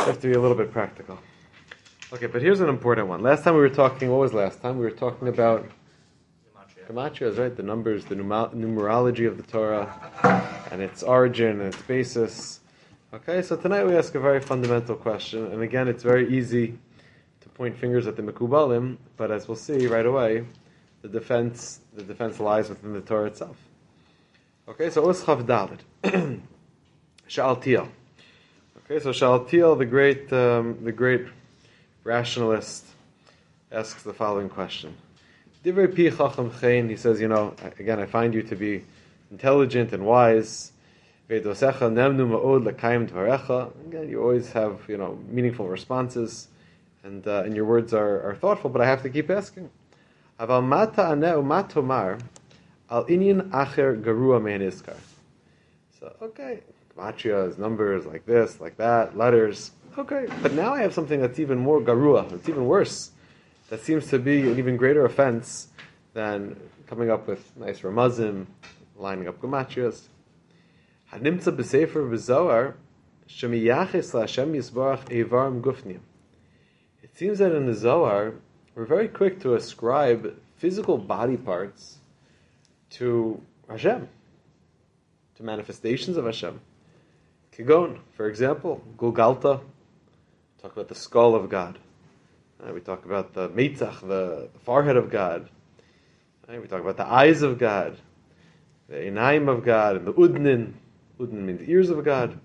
have to be a little bit practical. Okay, but here's an important one. Last time we were talking, what was last time? We were talking about Gematrias, right? The numbers, the numerology of the Torah, and its origin and its basis. Okay, so tonight we ask a very fundamental question, and again, it's very easy to point fingers at the Mekubalim, but as we'll see right away, the defense lies within the Torah itself. Okay, so Os Chav Dalet, Sha'altiel. Okay, so Sha'altiel, the great rationalist, asks the following question. Divrei pi chacham chen, he says, again, I find you to be intelligent and wise. Veidosecha nemnu ma'od l'kayim dvarecha. Again, you always have, meaningful responses, and your words are thoughtful, but I have to keep asking. Aval mata aneu matomar al inyan acher garua mein iskar. So, okay, Gematrias, numbers like this, like that, letters. Okay, but now I have something that's even more garua, it's even worse. That seems to be an even greater offense than coming up with nice ramazim, lining up Gematrias. Hanimtza b'sefer v'zohar shemiyaches la'Hashem yisbarach eivarim gufnim. It seems that in the Zohar, we're very quick to ascribe physical body parts to Hashem, to manifestations of Hashem. Kigon, for example, Gulgalta, talk about the skull of God. We talk about the Meitzach, the forehead of God. We talk about the eyes of God, the Einayim of God, and the Udnin. Udnin means ears of God.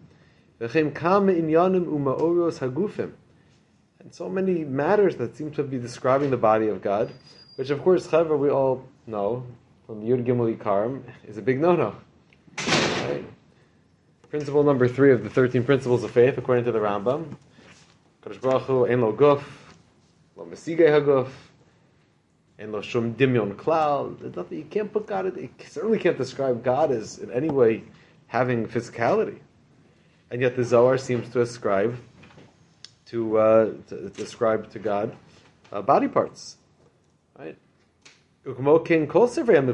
And so many matters that seem to be describing the body of God, which of course, Chaver, we all know from Yud Gimel Ikarim, is a big no-no. Right? Principle number 3 of the 13 principles of faith, according to the Rambam, Kadosh Baruch Hu ein lo guf, lo mesigei haguf, ein lo shum dimyon klal. There's nothing, you can't put God, you certainly can't describe God as in any way having physicality. And yet the Zohar seems to ascribe to describe to God body parts, right? And all the Sefer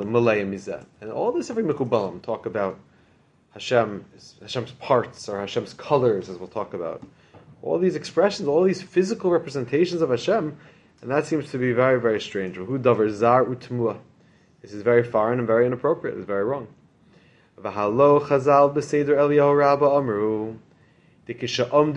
Mekubalim talk about Hashem's parts or Hashem's colors, as we'll talk about. All these expressions, all these physical representations of Hashem, and that seems to be very, very strange. This is very foreign and very inappropriate. It's very wrong. V'halo Chazal b'Seder Eliyahu Rabba Amru. When the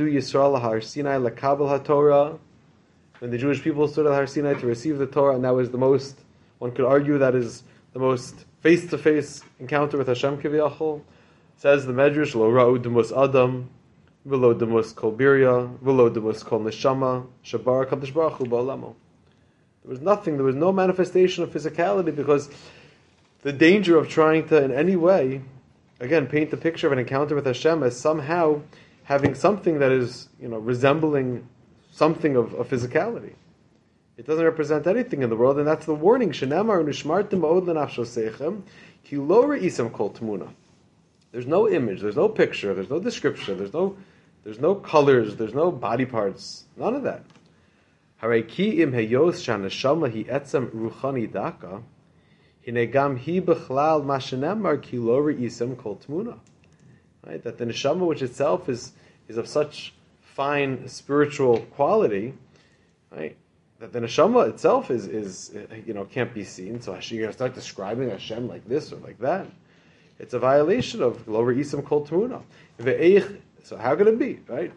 Jewish people stood at Har Sinai to receive the Torah, and that was the most, one could argue that is the most face-to-face encounter with Hashem Kiviyachol, says the Medrash, Lo ra'u demus Adam, v'lo demus kol birya, v'lo demus kol neshama, shabar kadosh baruch hu ba'olamo. There was nothing, there was no manifestation of physicality, because the danger of trying to, in any way, again, paint the picture of an encounter with Hashem as somehow having something that is, resembling something of physicality. It doesn't represent anything in the world, and that's the warning. Shenamar nishmartem ma'od lenafshosechem ki lo re'isam kol tmuna. There's no image, there's no picture, there's no description, there's no colors, there's no body parts, none of that. Harei ki im heyos shaneshama hi etzem ruchani daka hinegam hi bechlal ma shenamar ki lo re'isam kol tmuna. Right? That the neshama, which itself is of such fine spiritual quality, right? That the neshama itself is can't be seen. So you're going to start describing Hashem like this or like that. It's a violation of lo re'isam kol tmuna. So how can it be, right?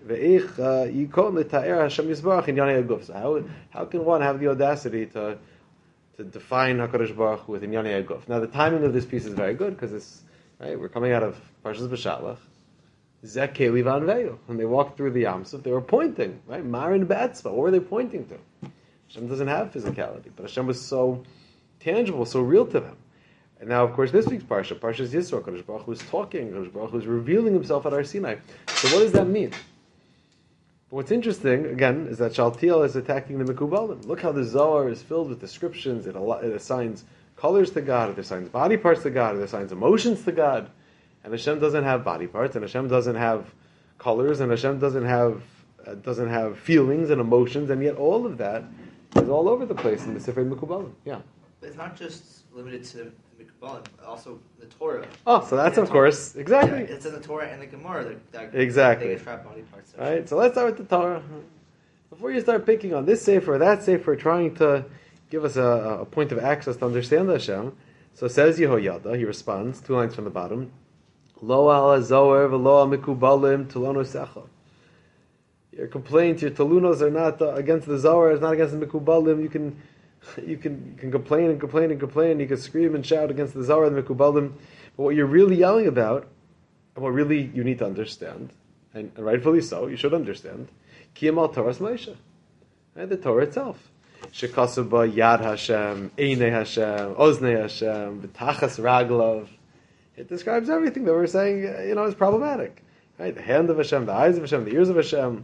So how can one have the audacity to define HaKadosh Baruch Hu with Inyanei Aguf? Now the timing of this piece is very good because it's right. We're coming out of Parshas B'Shalach. Zeh keli v'anveyu. When they walked through the Yamsuf, they were pointing, right? Marin B'Atzva. What were they pointing to? Hashem doesn't have physicality, but Hashem was so tangible, so real to them. And now, of course, this week's Parsha, Parshas Yisro, Kadosh Baruch Hu is talking, Kadosh Baruch Hu is revealing himself at Har Sinai. So what does that mean? But what's interesting, again, is that Shaltiel is attacking the Mekubalim. Look how the Zohar is filled with descriptions. It assigns colors to God, it assigns body parts to God, it assigns emotions to God. And Hashem doesn't have body parts, and Hashem doesn't have colors, and Hashem doesn't have feelings and emotions, and yet all of that is all over the place in the Sefer Mekubalim. Yeah. But it's not just limited to Mikbalim, also the Torah. Oh, so that's of course exactly. Yeah, it's in the Torah and the Gemara that Exactly. they attract body parts. Right. So let's start with the Torah. Before you start picking on this sefer or that sefer, trying to give us a point of access to understand Hashem. So says Yehoyada. He responds 2 lines from the bottom. Lo al zoher v'lo al mikubalim tulono secha. Your complaints, your talunos are not against the Zohar, it's not against the Mikubalim. You can complain and complain and complain. You can scream and shout against the Zohar and the Mikubalim. But what you're really yelling about, and what really you need to understand, and rightfully so, you should understand, Kiyam al Torah's Moshe, right? The Torah itself. Shekasub ba Yad Hashem, Einei Hashem, Oznei Hashem, B'tachas Raglav. It describes everything that we're saying, is problematic. Right? The hand of Hashem, the eyes of Hashem, the ears of Hashem,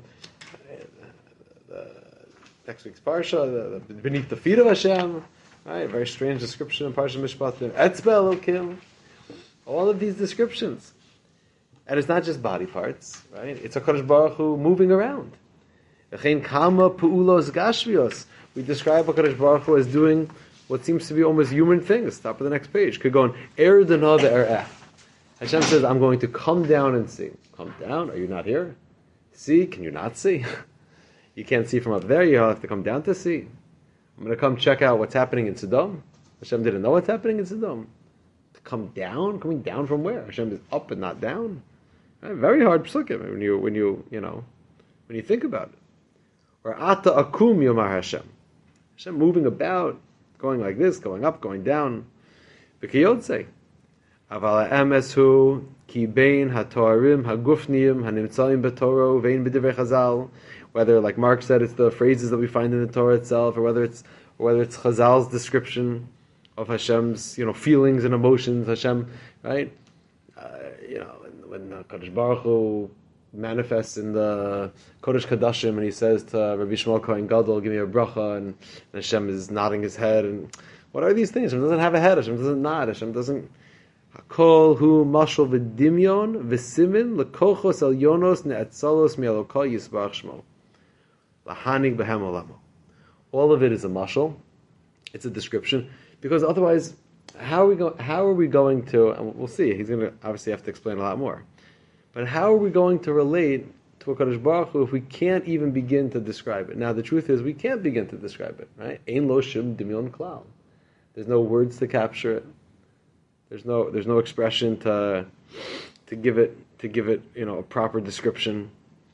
next week's Parsha, beneath the feet of Hashem, right? Very strange description in Parsha Mishpatim. Etzbe Elokim. All of these descriptions. And it's not just body parts, right? It's HaKadosh Baruch Hu moving around. Echein kama pu'ulos gashvios. We describe HaKadosh Baruch Hu as doing what seems to be almost human things. Top of the next page. Could go on, Er Dana Ve'er'eh. Hashem says, I'm going to come down and see. Come down? Are you not here? See? Can you not see? You can't see from up there. You have to come down to see. I'm going to come check out what's happening in Sodom. Hashem didn't know what's happening in Sodom. To come down? Coming down from where? Hashem is up and not down. Right? Very hard psukim when you think about it. Or Ata Akum Yomar Hashem. Hashem moving about, going like this, going up, going down. V'kiyotze. Aval ha'emes hu ki bein ha'toarim ha'gufniyim ha'nimtzayim b'Torah vein b'divrei Chazal. Whether, like Mark said, it's the phrases that we find in the Torah itself, or whether it's Chazal's description of Hashem's feelings and emotions. Hashem, right? When Kadosh Baruch Hu manifests in the Kodesh Kadashim, and he says to Rabbi Shmuel Kohen Gadol, "Give me a bracha," and Hashem is nodding his head. And what are these things? Hashem doesn't have a head. Hashem doesn't nod. Hashem doesn't. Hakol hu mashal v'dimyon v'simin lekochos elyonos ne'etzalos mi'elokah yisbarach shmo lahanig b'hem olamo. All of it is a mashal. It's a description, because otherwise, how are we going to? And we'll see. He's going to obviously have to explain a lot more. But how are we going to relate to HaKadosh Baruch Hu if we can't even begin to describe it? Now, the truth is, we can't begin to describe it. Right? Ein lo shum dimyon klal. There's no words to capture it. There's no expression to give it a proper description.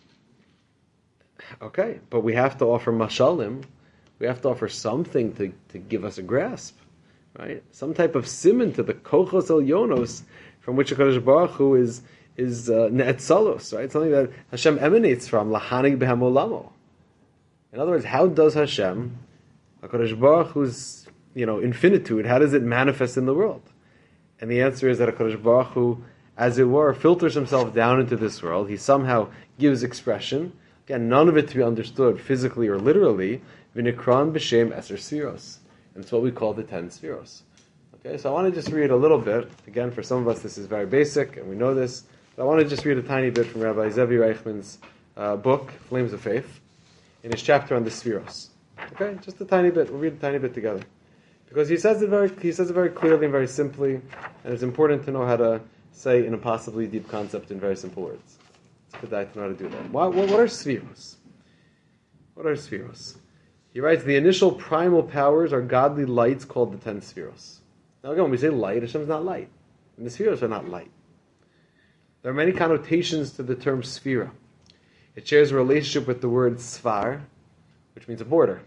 Okay, but we have to offer mashalim. We have to offer something to give us a grasp, right? Some type of siman to the kochos elyonos from which HaKadosh Baruch Hu is ne'etzalos, right? Something that Hashem emanates from, lahanig b'hem olamo. In other words, how does Hashem, HaKadosh Baruch Hu's infinitude, how does it manifest in the world? And the answer is that HaKadosh Baruch Hu, as it were, filters himself down into this world. He somehow gives expression. Again, none of it to be understood physically or literally. V'nikran b'shem eser sfiros. And it's what we call the 10 spheros. Okay, so I want to just read a little bit. Again, for some of us this is very basic, and we know this. But I want to just read a tiny bit from Rabbi Zevi Reichman's book, Flames of Faith, in his chapter on the spheros. Okay, just a tiny bit. We'll read a tiny bit together. Because he says it very clearly and very simply, and it's important to know how to say an impossibly deep concept in very simple words. It's good that I know how to do that. What are spheros? What are spheros? He writes, the initial primal powers are godly lights called the 10 spheros. Now again, when we say light, Hashem's not light. And the spheros are not light. There are many connotations to the term sphera. It shares a relationship with the word sfar, which means a border.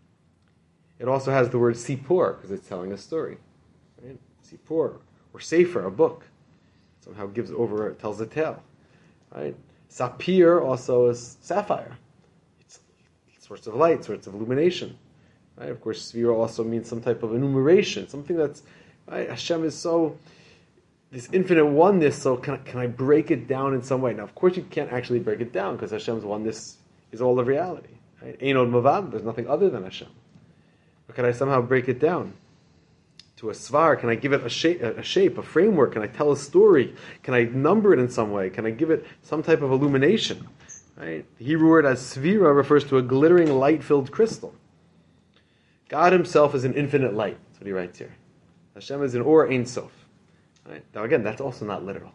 It also has the word sipur, because it's telling a story. Right? Sipur, or sefer, a book. Somehow tells a tale. Right? Sapir also is sapphire. It's source of light, source of illumination. Right? Of course, sphera also means some type of enumeration, something that's, right? Hashem is so, this infinite oneness, so can I break it down in some way? Now, of course, you can't actually break it down, because Hashem's oneness is all of reality. Right? Ein od mavad, there's nothing other than Hashem. But can I somehow break it down to a svar? Can I give it a shape, a framework? Can I tell a story? Can I number it in some way? Can I give it some type of illumination? Right? The Hebrew word as svira refers to a glittering, light-filled crystal. God himself is an infinite light. That's what he writes here. Hashem is an Or Ein Sof. Right? Now again, that's also not literal.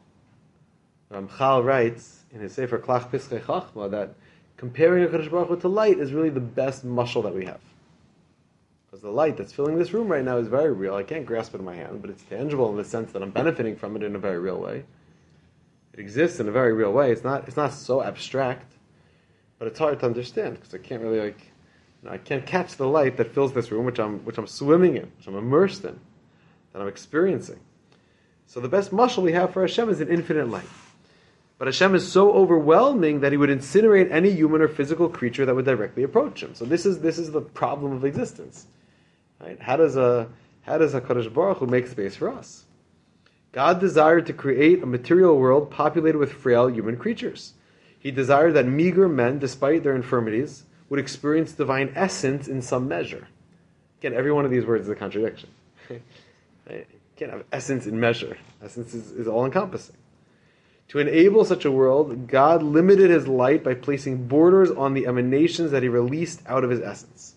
Ramchal writes in his Sefer Klach Pischei Chachma that comparing HaKadosh Baruch Hu to light is really the best mashal that we have. Because the light that's filling this room right now is very real. I can't grasp it in my hand, but it's tangible in the sense that I'm benefiting from it in a very real way. It exists in a very real way. It's not so abstract, but it's hard to understand because I can't really I can't catch the light that fills this room, which I'm swimming in, which I'm immersed in, that I'm experiencing. So the best mashal we have for Hashem is an infinite light. But Hashem is so overwhelming that He would incinerate any human or physical creature that would directly approach Him. So this is the problem of existence. Right? How does HaKadosh Baruch Hu make space for us? God desired to create a material world populated with frail human creatures. He desired that meager men, despite their infirmities, would experience divine essence in some measure. Again, every one of these words is a contradiction. You can't have essence in measure. Essence is all-encompassing. To enable such a world, God limited His light by placing borders on the emanations that He released out of His essence.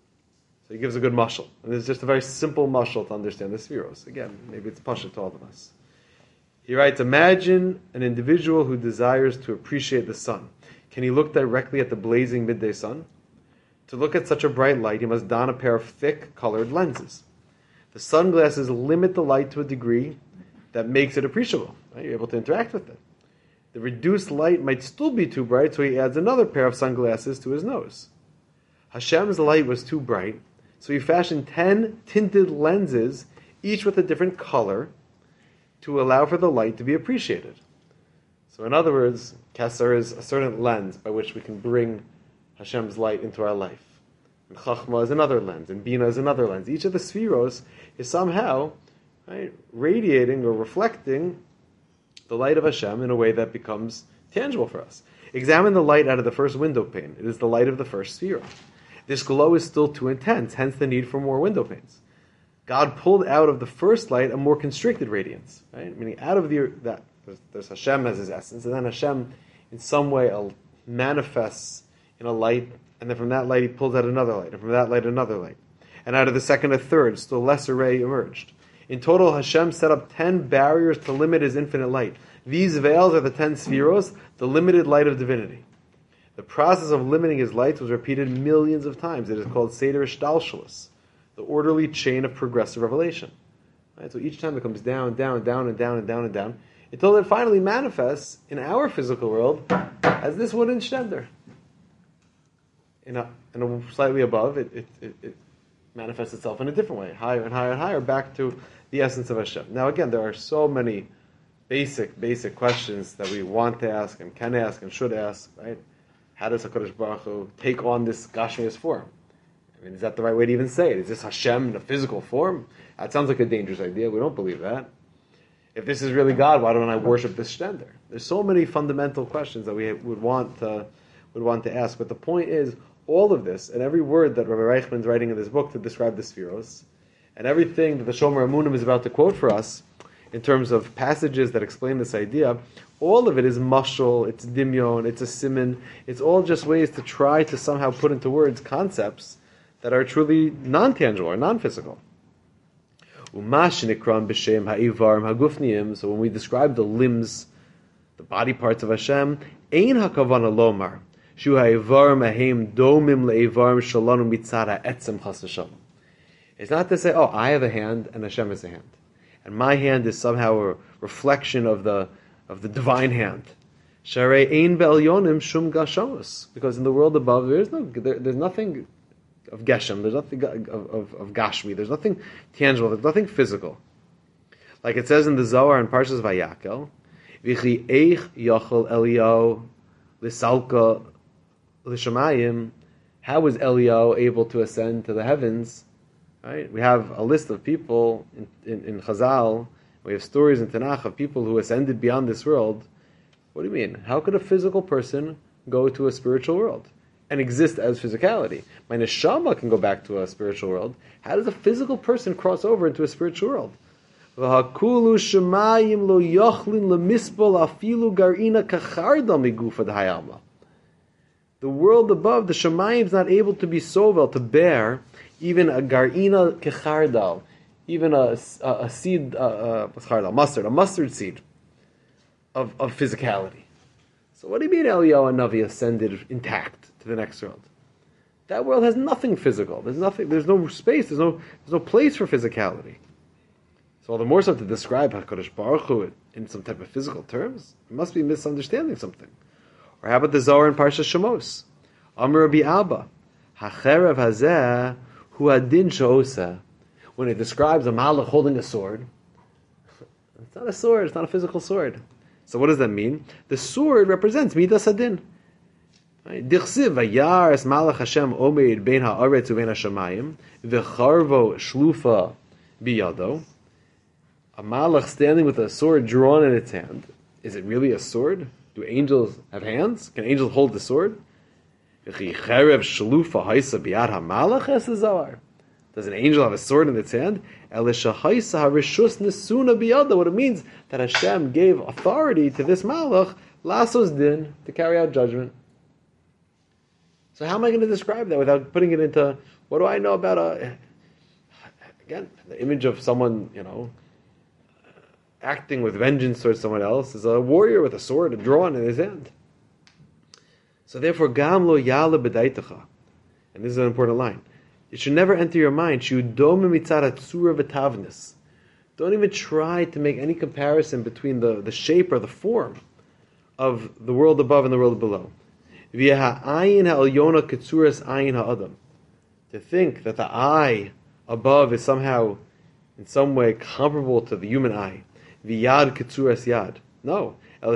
So He gives a good mashal. And it's just a very simple mashal to understand the spheros. Again, maybe it's pasha to all of us. He writes, imagine an individual who desires to appreciate the sun. Can he look directly at the blazing midday sun? To look at such a bright light, he must don a pair of thick, colored lenses. The sunglasses limit the light to a degree that makes it appreciable. Right? You're able to interact with it. The reduced light might still be too bright, so he adds another pair of sunglasses to his nose. Hashem's light was too bright, so he fashioned 10 tinted lenses, each with a different color, to allow for the light to be appreciated. So in other words, Kesser is a certain lens by which we can bring Hashem's light into our life. And Chachma is another lens, and Bina is another lens. Each of the spheros is somehow radiating or reflecting the light of Hashem in a way that becomes tangible for us. Examine the light out of the first window pane. It is the light of the first sphere. This glow is still too intense, hence the need for more window panes. God pulled out of the first light a more constricted radiance, right? Meaning out of there's Hashem as His essence, and then Hashem in some way manifests in a light, and then from that light He pulls out another light, and from that light another light. And out of the second a third, still lesser ray emerged. In total, Hashem set up 10 barriers to limit His infinite light. These veils are the 10 spheros, the limited light of divinity. The process of limiting His lights was repeated millions of times. It is called Seder Shtalshalos, the orderly chain of progressive revelation. Right? So each time it comes down, down, down, and down, and down, and down, until it finally manifests in our physical world as this wooden shtender. In a slightly above, it manifests itself in a different way, higher and higher and higher, back to the essence of Hashem. Now again, there are so many basic questions that we want to ask and can ask and should ask, right? How does HaKadosh Baruch Hu take on this Gashmias form? I mean, is that the right way to even say it? Is this Hashem in a physical form? That sounds like a dangerous idea. We don't believe that. If this is really God, why don't I worship this shtender? There's so many fundamental questions that we would want to ask. But the point is, all of this, and every word that Rabbi Reichman's writing in this book to describe the spheros, and everything that the Shomer Amunim is about to quote for us, in terms of passages that explain this idea, all of it is mashal, it's dimyon, it's a siman, it's all just ways to try to somehow put into words concepts that are truly non-tangible or non-physical. So when we describe the limbs, the body parts of Hashem, ein hakavana lomar shu ha'evarim ahem domim le'evarim shalanu mitzara etzem chas v'shalom. It's not to say, oh, I have a hand and Hashem has a hand, and my hand is somehow a reflection of the divine hand. Sharei ein be'elyonim shum gashamos, because in the world above there's nothing of Geshem, there's nothing of Gashmi, there's nothing tangible, there's nothing physical. Like it says in the Zohar in Parshas Vayakel, V'chi eich yachol Eliyahu l'salka l'shamayim. How was Eliyahu able to ascend to the heavens? Right? We have a list of people in Chazal, we have stories in Tanakh of people who ascended beyond this world. What do you mean? How could a physical person go to a spiritual world and exist as physicality? My neshama can go back to a spiritual world. How does a physical person cross over into a spiritual world? V'hakulu shemayim lo yochlin lemispol afilu garina kacharda migufa d'hayalma. The world above, the shemayim is not able to be sovel, to bear even a garina kechardal, even a seed, a mustard seed of physicality. So what do you mean Eliyahu Hanavi ascended intact to the next world? That world has nothing physical. There's nothing. There's no space. There's no place for physicality. So all the more so to describe Hakadosh Baruch Hu in some type of physical terms, it must be misunderstanding something. Or how about the Zohar in Parsha Shemos? Amar Rabbi Abba, Hacherev Hazeh Hu Adin She'osa. When it describes a malach holding a sword, it's not a sword. It's not a physical sword. So what does that mean? The sword represents Midas Adin. Dichsiv vayar es malach Hashem omeid bein haaretz uvein hashamayim v'charvo shlufa biyado. A malach standing with a sword drawn in its hand. Is it really a sword? Do angels have hands? Can angels hold the sword? V'chicherev shlufa haisa biyad hamalach es Zohar. Does an angel have a sword in its hand? Elisha haisa harishus nesuna biyado. What it means that Hashem gave authority to this malach lasos din to carry out judgment. So how am I going to describe that without putting it into, what do I know about again, the image of someone, acting with vengeance towards someone else is a warrior with a sword drawn in his hand. So therefore, gam lo yala b'daitecha, and this is an important line, it should never enter your mind, don't even try to make any comparison between the shape or the form of the world above and the world below. To think that the eye above is somehow, in some way, comparable to the human eye. V'yad ketzuras yad. No.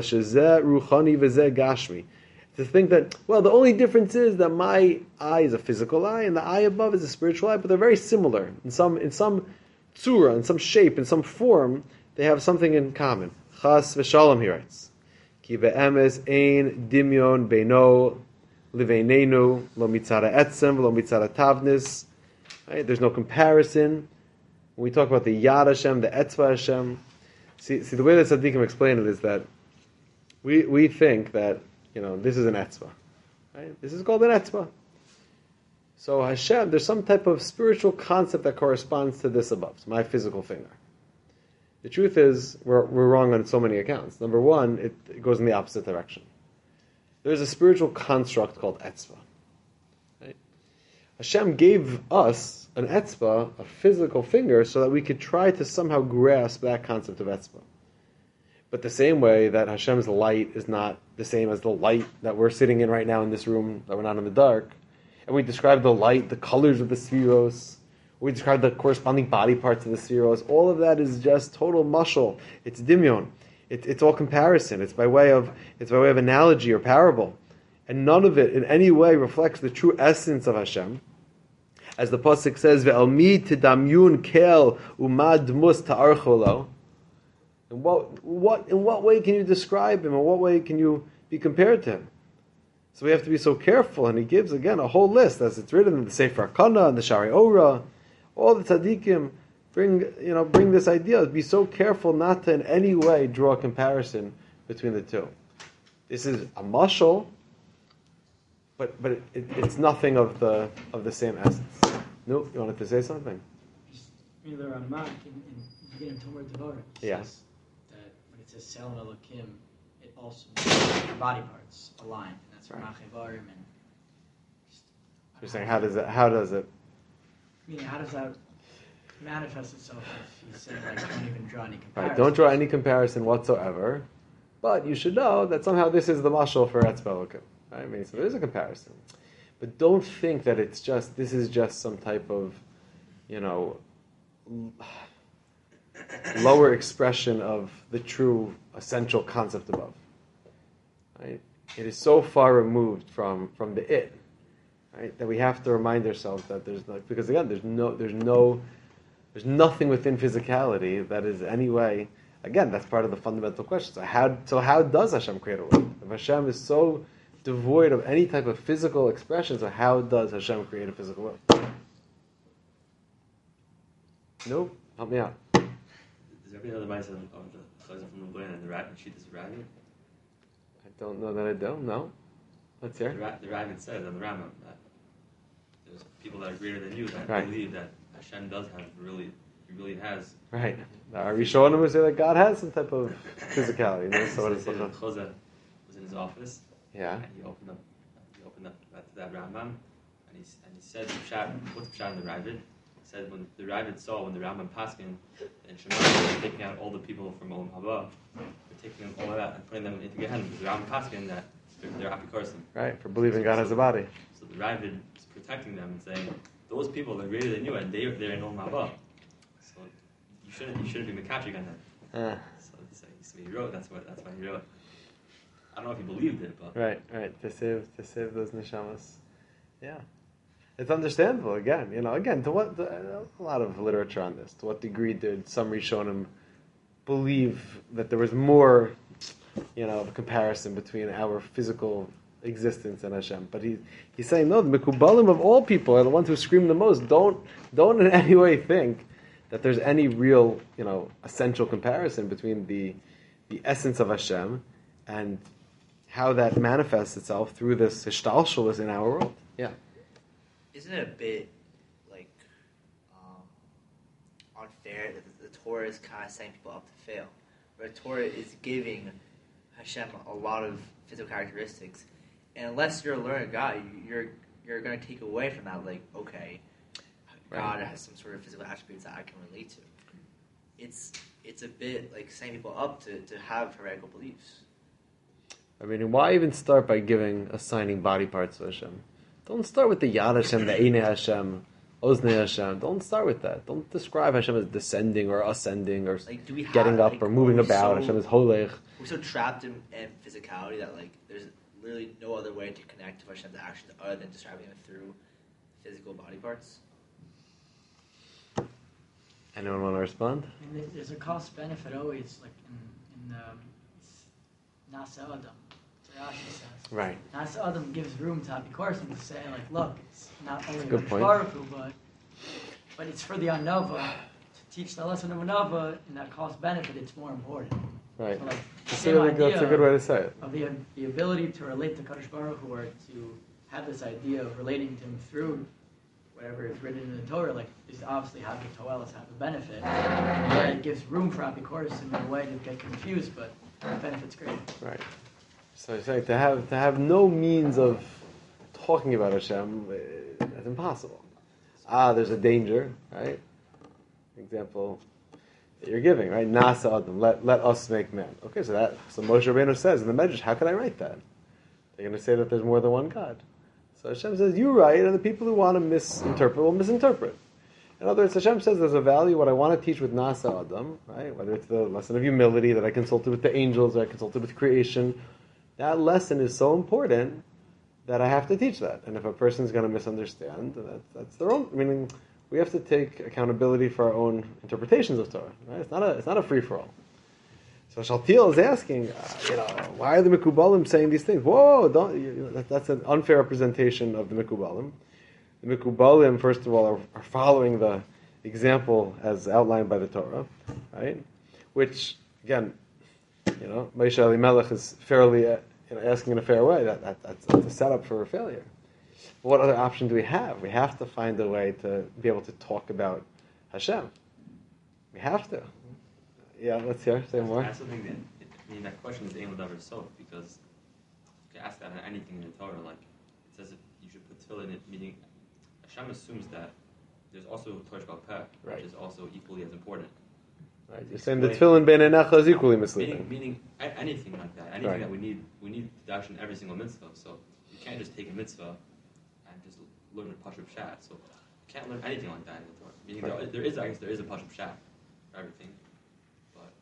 To think that, well, the only difference is that my eye is a physical eye and the eye above is a spiritual eye, but they're very similar. In some tzura, in some shape, in some form, they have something in common. Chas v'shalom, he writes. Ki be'emes ein dimyon beino liveinenu lo mitzara etzem lo mitzara tavnis. There's no comparison. When we talk about the Yad Hashem, the Etzva Hashem, see the way that Tzaddikim explain it is that we think that this is an Etzva, right? This is called an Etzva. So Hashem, there's some type of spiritual concept that corresponds to this above, so my physical finger. The truth is, we're wrong on so many accounts. Number one, it goes in the opposite direction. There's a spiritual construct called etzva. Right? Hashem gave us an etzva, a physical finger, so that we could try to somehow grasp that concept of etzva. But the same way that Hashem's light is not the same as the light that we're sitting in right now in this room, that we're not in the dark, and we describe the light, the colors of the spheros, we describe the corresponding body parts of the spheros. All of that is just total mashal. It's dimyon. It's all comparison. It's by way of analogy or parable, and none of it in any way reflects the true essence of Hashem. As the pasuk says, "Ve'almi tidamyun kel umad mus ta'archolo." In what way can you describe him? In what way can you be compared to him? So we have to be so careful. And he gives again a whole list, as it's written in the Sefer Kana and the Shari Ora. All the tzaddikim bring this idea. Be so careful not to in any way draw a comparison between the two. This is a mashal, but it's nothing of the same essence. No, you wanted to say something? The Ramak in beginning of Tomer Devarim Yes. That when it says Sel Elokim, it also means your body parts align, and that's Right. Ramach Evarim. And You're saying how does it? Meaning, how does that manifest itself if he's saying don't even draw any comparison? Right, don't draw any comparison whatsoever, but you should know that somehow this is the mashal for Etzva Elokim. Right? I mean, so there is a comparison, but don't think that this is just some type of, lower expression of the true essential concept above. Right? It is so far removed from the it, right, that we have to remind ourselves that because again, there's nothing within physicality that is any way. Again, that's part of the fundamental question. So how does Hashem create a world? If Hashem is so devoid of any type of physical expression, so how does Hashem create a physical world? No, help me out. Does everybody know the mice of the chazan from the Goyen and the rat and sheet is a rabbit? I don't know that I don't. No, let's hear. The rabbit says on the Rambam that there's people that are greater than you that Right. believe that Hashem does have really he really has. Right. Our Rishonim would say that God has some type of physicality. So what is They say it? that Chozeh was in his office, Yeah. and he opened up to that Rambam, and he said, what's the Pshat in the Ravid? He said when the Ravid saw when the Rambam Paskin and Shemar were taking out all the people from Olam Haba, they're taking them all out and putting them into Gehenna. The Rambam Paskin that they're happy person. Right, for believing God has a body. So the Ravid is protecting them and saying, those people are greater than you, and they're in Olam Haba. So you shouldn't be Mekachik on them. So he wrote. That's why he wrote. I don't know if he believed it, but Right. To save those neshamas. Yeah, it's understandable. Again, to what a lot of literature on this. To what degree did some Rishonim believe that there was more, of a comparison between our physical existence and Hashem? But he's saying no. The Mekubalim of all people are the ones who scream the most. Don't in any way think that there's any real, essential comparison between the essence of Hashem and how that manifests itself through this hishtalshalos in our world. Yeah. Isn't it a bit unfair that the Torah is kind of setting people up to fail? Where the Torah is giving Hashem a lot of physical characteristics, and unless you're a learned God, you're going to take away from that. Like, okay, God has some sort of physical attributes that I can relate to. It's a bit like setting people up to have heretical beliefs. I mean, why even start by assigning body parts to Hashem? Don't start with the Yad Hashem, the Einei Hashem, Oznei Hashem. Don't start with that. Don't describe Hashem as descending or ascending or getting up or moving about. Hashem is holech. We're so trapped in physicality that there's literally no other way to connect to Hashem's actions other than describing them through physical body parts. Anyone want to respond? I mean, there's a cost benefit always, like in Nasa Adam. Rashi says. Right. Nasa Adam gives room to Apikorsim to say, look, it's not only Good point. Baruch Hu, but it's for the Anova to teach the lesson of Anova, and that cost benefit, it's more important. Right. So, that's a good way to say it. Of the ability to relate to Kadosh Baruch Hu, or to have this idea of relating to him through whatever is written in the Torah, is obviously have the Toelis have a benefit. And it gives room for Apikorsim in a way to get confused, but the benefit's great. Right. So it's like to have no means of talking about Hashem, it's impossible. There's a danger, right? Example that you're giving, right? Nasa Adam, let us make man. Okay, so Moshe Rabbeinu says in the Medrash, how can I write that? They're going to say that there's more than one God. So Hashem says, you write, and the people who want to misinterpret will misinterpret. In other words, Hashem says there's a value, what I want to teach with Nasa Adam, right? Whether it's the lesson of humility that I consulted with the angels, or I consulted with creation, that lesson is so important that I have to teach that. And if a person's going to misunderstand, that's their own. Meaning, we have to take accountability for our own interpretations of Torah. Right? It's not a free for all. So Shaltiel is asking, why are the Mekubalim saying these things? Whoa, that's an unfair representation of the Mekubalim. The Mekubalim, first of all, are following the example as outlined by the Torah, right? Which, again, Moshe Elimelech is fairly asking in a fair way. That's a setup for a failure. But what other option do we have? We have to find a way to be able to talk about Hashem. We have to. Yeah, let's hear. Say more. That's something that that question is aimed over so because you can ask that on anything in the Torah. It says that you should put tefillin in it, meaning Hashem assumes that there's also Torah Sheba'al Peh, which is also equally as important. Right. You're saying the tefillin ben enecha is equally misleading. Meaning anything like that, anything that we need to dash in every single mitzvah. So you can't just take a mitzvah and just learn a Pashup Shat. So you can't learn anything like that in the Torah. Meaning there is a Pashup Shat for everything, but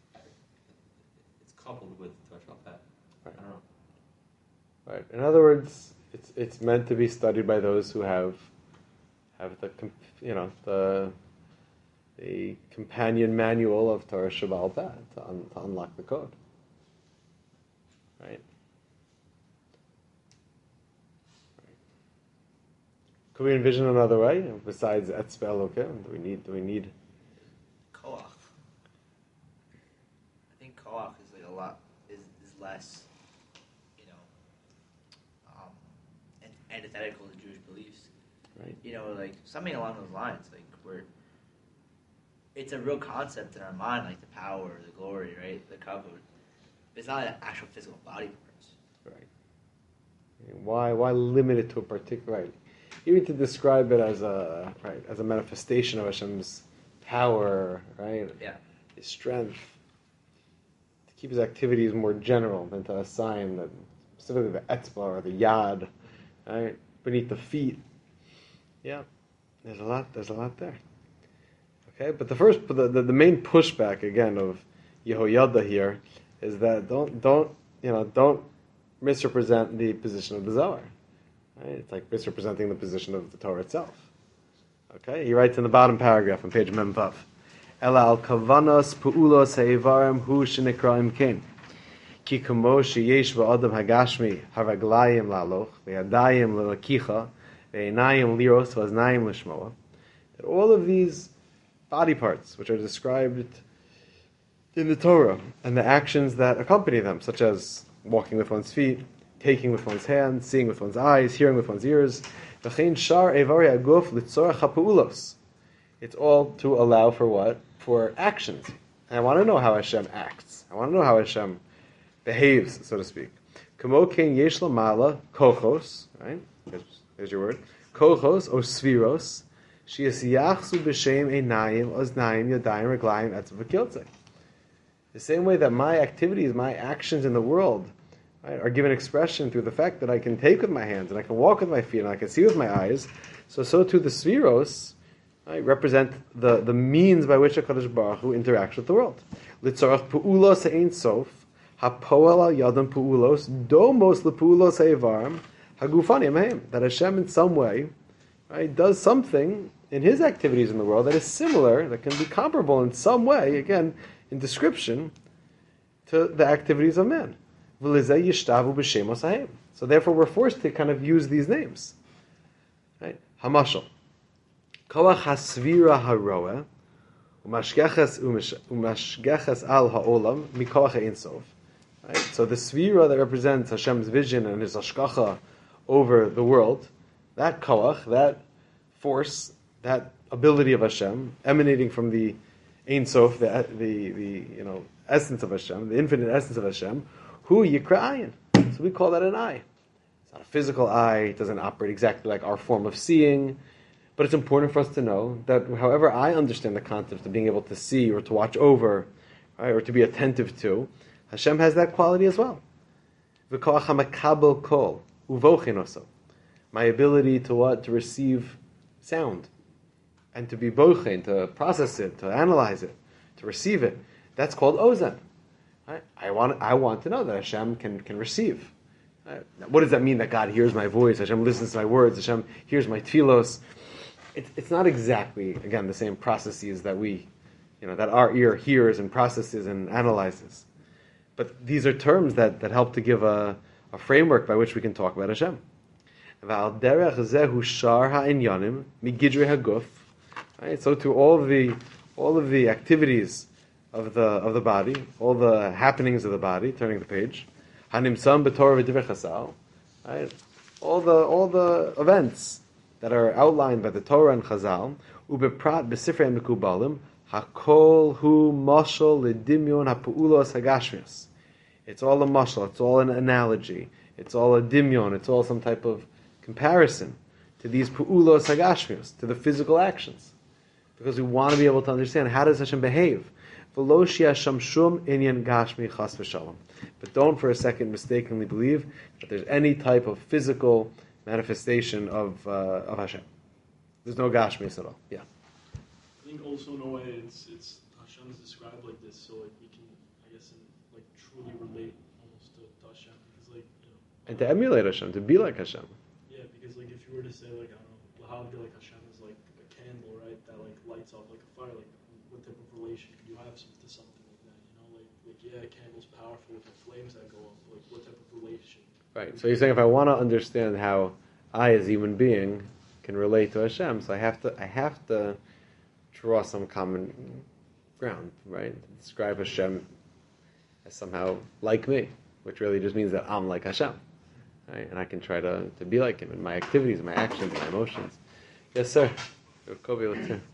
it's coupled with Torah Sheba'al Peh. Right. I don't know. Right. In other words, it's meant to be studied by those who have the companion manual of Torah Sheba'al Peh to unlock the code. Right? Could we envision another way besides Etzbel? Okay, do we need Koach. I think Koach is a lot is less, antithetical to Jewish beliefs. right? Something along those lines, where it's a real concept in our mind, like the power, the glory, right? The kavod. But it's not an actual physical body for us. Right. Why limit it to a particular, right? Even to describe it as a manifestation of Hashem's power, right? Yeah. His strength. To keep his activities more general than to assign that specifically the etzbah or the yad, right? Beneath the feet. Yeah. There's a lot there. Okay, but the main pushback again of Yehoyada here is that don't misrepresent the position of the Zohar. Right? It's like misrepresenting the position of the Torah itself. Okay, he writes in the bottom paragraph on page Memvav, Ela al kavanos pu'ulos ha'evarim hu shenikraim ken. Ki kamo sheyesh ba'adam hagashmi haraglayim laloch ve'yadayim lelakicha ve'enayim liros v'aznayim lishmoa. That all of these body parts, which are described in the Torah, and the actions that accompany them, such as walking with one's feet, taking with one's hands, seeing with one's eyes, hearing with one's ears. It's all to allow for what? For actions. And I want to know how Hashem acts. I want to know how Hashem behaves, so to speak. Kochos, right? There's your word. Kochos, or sviros. The same way that my activities, my actions in the world, right, are given expression through the fact that I can take with my hands and I can walk with my feet and I can see with my eyes. So too the Sfiros, right, represent the means by which HaKadosh Baruch Hu interacts with the world. Litzorach pu'ulos ha'ein sof, ha'poel al yadam pu'ulos, domos lepu'ulos ha'evarim, ha'gufanim ha'im. That Hashem in some way, right, does something in His activities in the world that is similar, that can be comparable in some way, again, in description, to the activities of man. So therefore we're forced to kind of use these names. Right? Hamashal. Koach hasvira haroeh umashgeches al ha'olam mikoach ha'ein sof. Right? So the svira that represents Hashem's vision and His hashgacha over the world, that koach, that force, that ability of Hashem, emanating from the Ein Sof, the essence of Hashem, the infinite essence of Hashem, hu yikra ayin. So we call that an eye. It's not a physical eye. It doesn't operate exactly like our form of seeing. But it's important for us to know that however I understand the concept of being able to see or to watch over, right, or to be attentive to, Hashem has that quality as well. V'koach hamakabel kol uvochin oso. My ability to what? To receive sound. And to be bochen, to process it, to analyze it, to receive it. That's called ozen. Right? I want to know that Hashem can receive. Right? Now, what does that mean that God hears my voice? Hashem listens to my words. Hashem hears my tefillos. It's not exactly, again, the same processes that that our ear hears and processes and analyzes. But these are terms that help to give a framework by which we can talk about Hashem. V'al derech zehu shar ha'inyanim migidrei haguf. Right? So to all of the activities of the body, all the happenings of the body, turning the page, hanimsam b'torah v'divrei chazal, right? All the events that are outlined by the Torah and Chazal, ubeprat b'sifrei mekubalim, hakol hu mashal ledimyon hapu'ulos hagashmios. It's all a mashal. It's all an analogy. It's all a dimyon. It's all some type of comparison to these pu'ulos hagashmios, to the physical actions. Because we want to be able to understand, how does Hashem behave? But don't for a second mistakenly believe that there's any type of physical manifestation of Hashem. There's no gashmis at all. Yeah. I think also in a way it's Hashem is described like this, so like we can, I guess, truly relate almost to Hashem, because and to emulate Hashem, to be like Hashem. Yeah, because if you were to say I don't know, how would be like Hashem is like a candle, right? That lights up like a fire. What type of relation could you have to something like that? A candle's powerful with the flames that go up. What type of relation? Right. So you're saying if I want to understand how I, as a human being, can relate to Hashem, so I have to draw some common ground, right? Describe Hashem as somehow like me, which really just means that I'm like Hashem, right? And I can try to be like Him in my activities, my actions, my emotions. Yes, sir. Kobe, let's hear.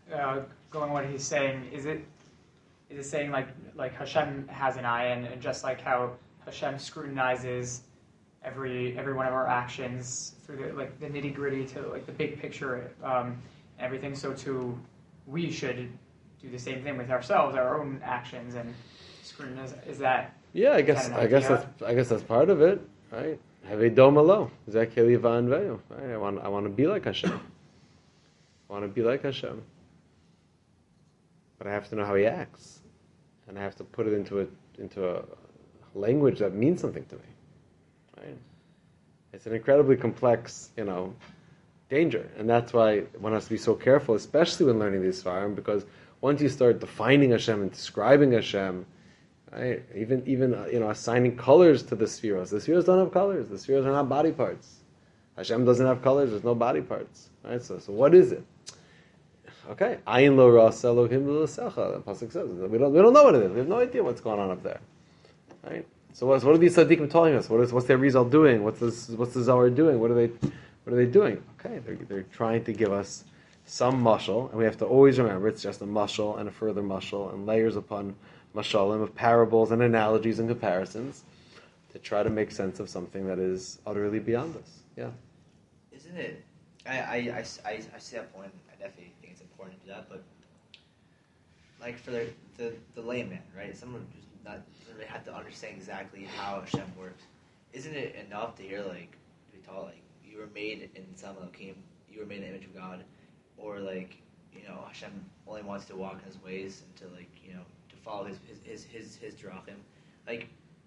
going on what he's saying, is it saying like Hashem has an eye, and just like how Hashem scrutinizes every one of our actions through the nitty gritty to like the big picture, everything. So too, we should do the same thing with ourselves, our own actions, and scrutinize. Is that? Yeah, I guess that's part of it, right? Have a dome alo. Right? I want to be like Hashem. I want to be like Hashem. But I have to know how He acts, and I have to put it into a language that means something to me. Right? It's an incredibly complex, danger, and that's why one has to be so careful, especially when learning these Sfarim, because once you start defining Hashem and describing Hashem, right, even assigning colors to the spheros don't have colors. The spheros are not body parts. Hashem doesn't have colors. There's no body parts. Right? So what is it? Okay, Ayin lo rasa Elohim lo secha. The pasuk says we don't know what it is. We have no idea what's going on up there. Right? So what are these tzaddikim telling us? What's their Rizal doing? What's the Zohar doing? What are they doing? Okay, they're trying to give us some mashal, and we have to always remember it's just a mashal and a further mashal and layers upon mashalim of parables and analogies and comparisons to try to make sense of something that is utterly beyond us. Yeah. Isn't it? I see that point. I definitely think it's important to do that, but like for the layman, right? Someone who's not doesn't really have to understand exactly how Hashem works. Isn't it enough to hear to be taught you were made in Tzalma Elokim, you were made in the image of God, or Hashem only wants to walk in His ways and to to follow his drachim.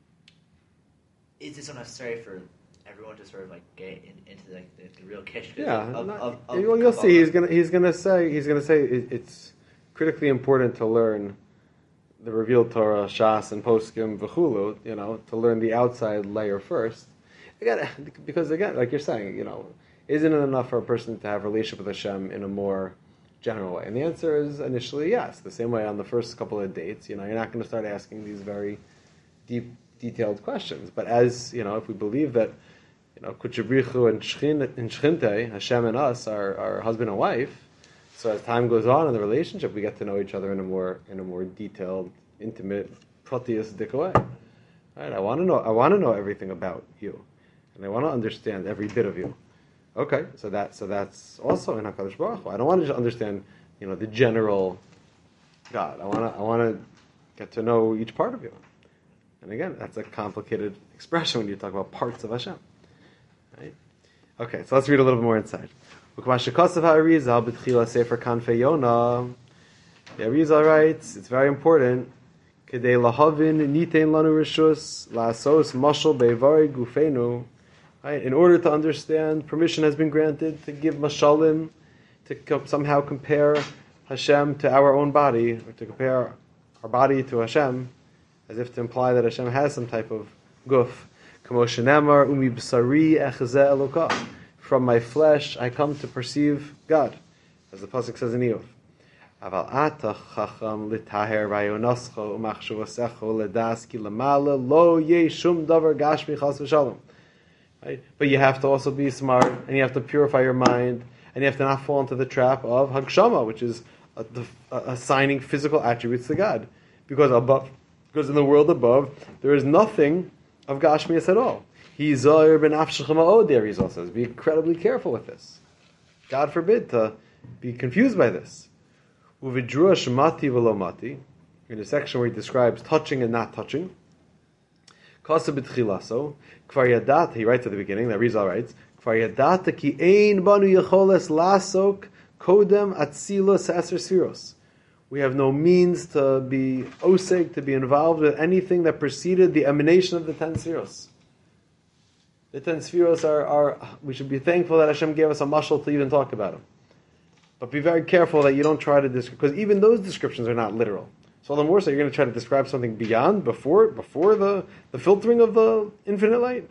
Is this so necessary for everyone to sort of get into the real kish? Yeah, you'll see. He's gonna say it's critically important to learn the revealed Torah, Shas, and Poskim, v'chulu. To learn the outside layer first. Because like you're saying, isn't it enough for a person to have a relationship with Hashem in a more general way? And the answer is initially yes. The same way on the first couple of dates, you're not going to start asking these very deep, detailed questions. But as if we believe that, Kutchabrichu and Shchinte, Hashem and us are husband and wife, so as time goes on in the relationship, we get to know each other in a more detailed, intimate, proteistic way. Right? I want to know everything about you, and I want to understand every bit of you. Okay, so that's also in HaKadosh Baruch Hu. I don't want to just understand, the general God. I want to get to know each part of you. And again, that's a complicated expression when you talk about parts of Hashem. Right? Okay, so let's read a little bit more inside. The Arizal writes, it's very important. Kedei lahavin nitein lanu rishus la'asos mashal be'vari gufenu. Right? In order to understand, permission has been granted to give mashalim, to somehow compare Hashem to our own body, or to compare our body to Hashem, as if to imply that Hashem has some type of guf. Kamoshenemar umi b'sari echazeh elokah. From my flesh I come to perceive God, as the pasuk says in Iyov. Aval ata chacham litaher rayonascho umachshuvasecho ledas ki lamala lo yeshum davar gashmi chas v'shalom. Right? But you have to also be smart, and you have to purify your mind, and you have to not fall into the trap of hagshama, which is assigning physical attributes to God, because in the world above there is nothing of gashmias at all. He's Zohar ben Afshachim Ha'oder, he also says. Be incredibly careful with this. God forbid to be confused by this. Uvidrua shemati v'lo mati, in a section where he describes touching and not touching. Kasa b'tchilaso, kvar yadat, he writes at the beginning, that Rizal writes, kvar yadat ki ein banu yecholes lasok kodem atzilus eser siros. We have no means to be oseg, to be involved with anything that preceded the emanation of the 10 siros. The 10 spheros are, we should be thankful that Hashem gave us a mashal to even talk about them. But be very careful that you don't try to describe, because even those descriptions are not literal. So all the more so you're going to try to describe something beyond, before the filtering of the infinite light.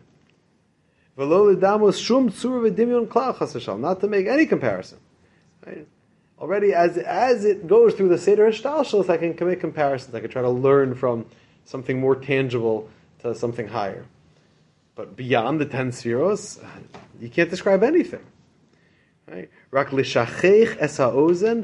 Not to make any comparison. Right? Already as it goes through the Seder Hashtalshos, I can make comparisons. I can try to learn from something more tangible to something higher. But beyond the 10 spheros, you can't describe anything. Right? Rak l'shachech es ha'ozen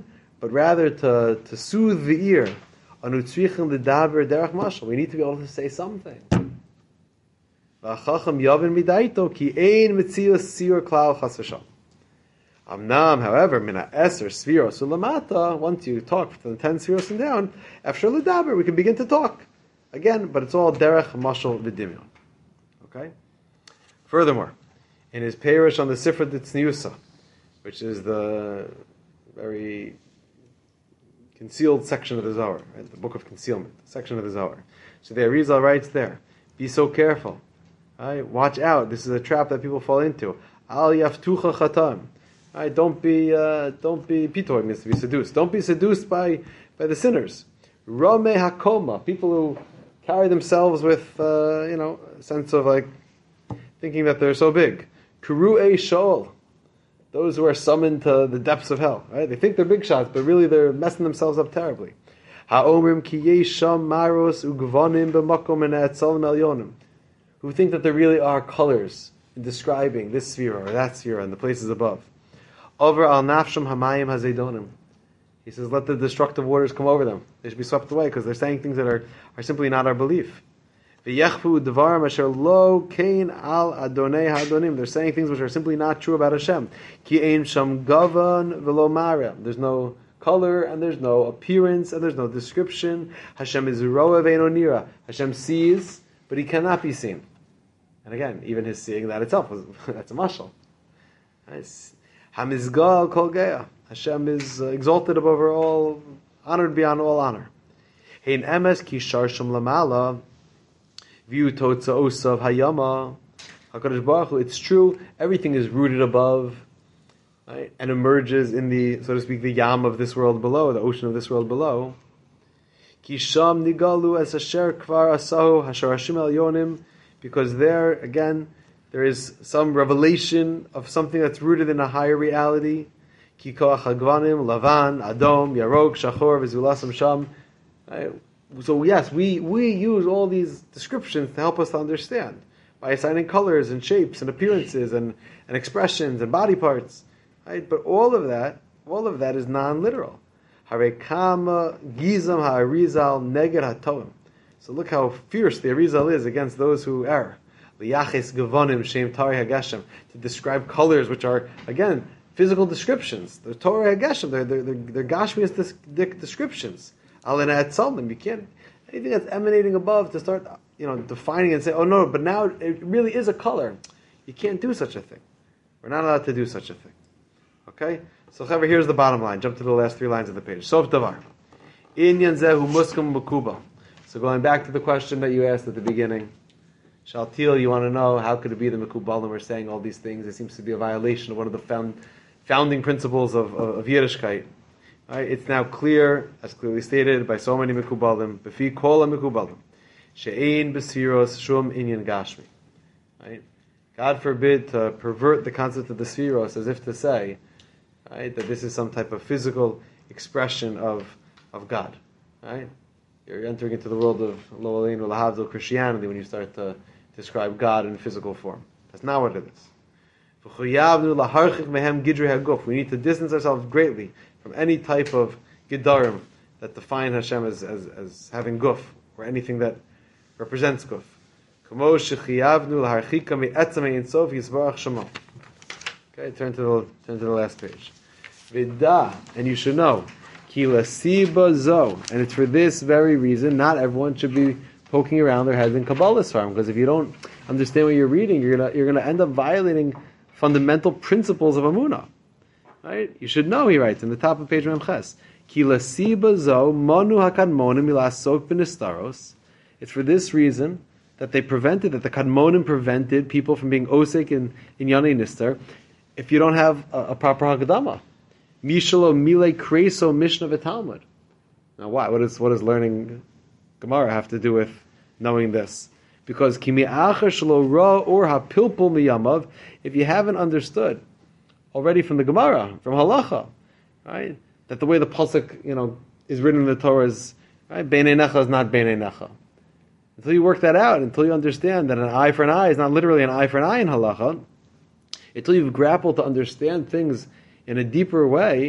but rather to soothe the ear. Anu tzrichen l'daber derech mashal. We need to be able to say something. V'achacham yavin midaito ki ein mitzias siur klal chas v'sham. Amnam, however, mina eser sviros ulamata. Once you talk from the 10 sviros and down, after l'daber, we can begin to talk again. But it's all derech mashal v'dimyon. Okay. Furthermore, in his parish on the Sifra Ditzniusa, which is the very concealed section of the Zohar, right? The book of concealment, section of the Zohar. So the Arizal writes there, be so careful. Right? Watch out, this is a trap that people fall into. Al yaftucha chatam. Right? Don't be pitoy means to be seduced. Don't be seduced by the sinners. Rame hakoma, people who carry themselves with a sense of like thinking that they're so big. Kuru'ei shol, those who are summoned to the depths of hell. Right? They think they're big shots, but really they're messing themselves up terribly. Ha'omrim ki yesham maros ugvanim b'makom and etzalim elyonim, who think that there really are colors in describing this sphere or that sphere and the places above. Over al nafsham hamayim hazedonim. He says, let the destructive waters come over them. They should be swept away because they're saying things that are simply not our belief. V'yechfu dvarim asher lo kein al adonai hadonim. They're saying things which are simply not true about Hashem. Ki ein sham gavan v'lo mara. There's no color and there's no appearance and there's no description. Hashem is roa ve'eno nira. Hashem sees, but he cannot be seen. And again, even his seeing that itself that's a mashal. Hamizgal kol geya. Hashem is exalted above all, honored beyond all honor. Hein emes ki sharsham lamala. View totza osav hayama. HaKadosh Baruch Hu, it's true, everything is rooted above, right, and emerges in the, so to speak, the yam of this world below, the ocean of this world below. Ki sham nigalu as asher kvar asahu hasharashim elyonim, because there, again, there is some revelation of something that's rooted in a higher reality. Ki koach hagvanim, lavan, adom, yarok, shachor, v'zulasam sham. Right? So yes, we use all these descriptions to help us to understand by assigning colors and shapes and appearances and expressions and body parts. Right? But all of that is non-literal. Harekama gizam ha'arizal neged ha'tovim. So look how fierce the Arizal is against those who err. Liyaches gevonim shem tari hageshem, to describe colors which are, again, physical descriptions. They're Torah hageshem. They're Gashmias descriptions. You can't, anything that's emanating above to start, defining and say, oh no, but now it really is a color. You can't do such a thing. We're not allowed to do such a thing. Okay? So here's the bottom line. Jump to the last 3 lines of the page. Sof davar. Inyan zehu muskam makubal. So going back to the question that you asked at the beginning, Shaltil, you want to know how could it be the Mekubalim are saying all these things? It seems to be a violation of one of the founding principles of Yiddishkeit. Right, it's now clear, as clearly stated by so many Mekubalim, Befi kol Mekubalim, she'ein b'sfiros shum inyan gashmi. Right? God forbid to pervert the concept of the spheros as if to say, right, that this is some type of physical expression of God. Right? You're entering into the world of Lo Aleinu Lahavdil Christianity when you start to describe God in physical form. That's not what it is. We need to distance ourselves greatly from any type of Gedarim that define Hashem as having guf, or anything that represents guf. Okay, turn to the last page. Vida, and you should know, Kilasiba zo, and it's for this very reason not everyone should be poking around their heads in Kabbalah farm, because if you don't understand what you're reading, you're gonna end up violating fundamental principles of Amunah. Right? You should know, he writes in the top of page Memches, Kilasiba zo manu hakadmonim milasok b'nistaros. It's for this reason that the Kadmonim prevented people from being osek in Yanei Nistar if you don't have a proper Hagdama. Mishalo mile kreso Mishnah v'Talmud. Now why? What does learning Gemara have to do with knowing this? Because kimi acher shelo ra or hapilpul miyamav, if you haven't understood already from the Gemara, from Halacha, right, that the way the pasuk, is written in the Torah is, right, Beinei Necha is not Beinei Necha. Until you work that out, until you understand that an eye for an eye is not literally an eye for an eye in Halacha, until you've grappled to understand things in a deeper way,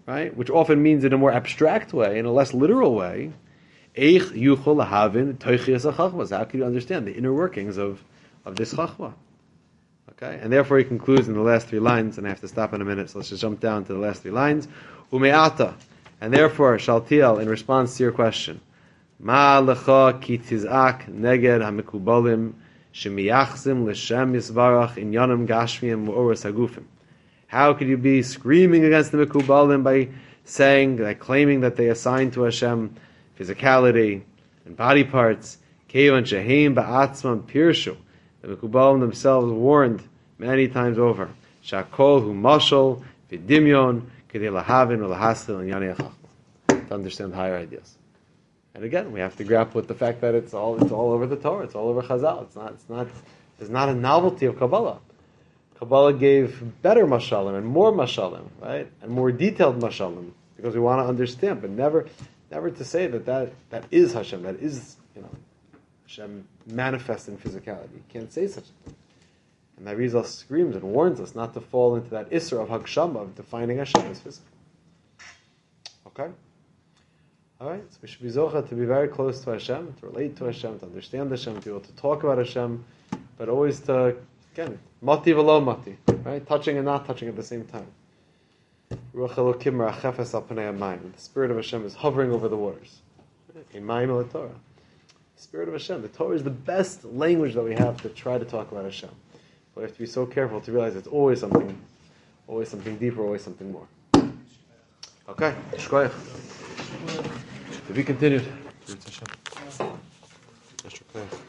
right? Which often means in a more abstract way, in a less literal way. Eich yuchol lahavin toichias hachmas. How can you understand the inner workings of this chachma? Okay, and therefore he concludes in the last 3 lines, and I have to stop in a minute, so let's just jump down to the last 3 lines. Umeata, and therefore Shaltiel, in response to your question, Ma lecha ki tizak neged hamikubalim shemiyachzim l'shem yisbarach inyanim gashmiyim u'oros hagufim. How could you be screaming against the mikubalim by saying, by claiming that they assign to Hashem physicality and body parts? Kevan sheheim ba'atzman pirshu. The mikubalim themselves warned many times over. Shakol hu mashal v'dimyon kedei lahavin u'lahastil and yanei chachma. To understand higher ideas. And again, we have to grapple with the fact that it's all over the Torah. It's all over Chazal. There's not a novelty of Kabbalah. Kabbalah gave better mashalim and more mashalim, right? And more detailed mashalim, because we want to understand, but never to say that is Hashem, that is, Hashem manifest in physicality. You can't say such a thing. And that Rizal screams and warns us not to fall into that Isra of Hagshama, of defining Hashem as physical. Okay? Alright, so we should be zocha to be very close to Hashem, to relate to Hashem, to understand Hashem, to be able to talk about Hashem, but always to, again, mati v'lo mati, right? Touching and not touching at the same time. Ruach Elokim rachefes al pnei hamayim. The Spirit of Hashem is hovering over the waters. Imayim el Torah. The Spirit of Hashem. The Torah is the best language that we have to try to talk about Hashem. But we have to be so careful to realize it's always something deeper, always something more. Okay, shkoyach. To be continued.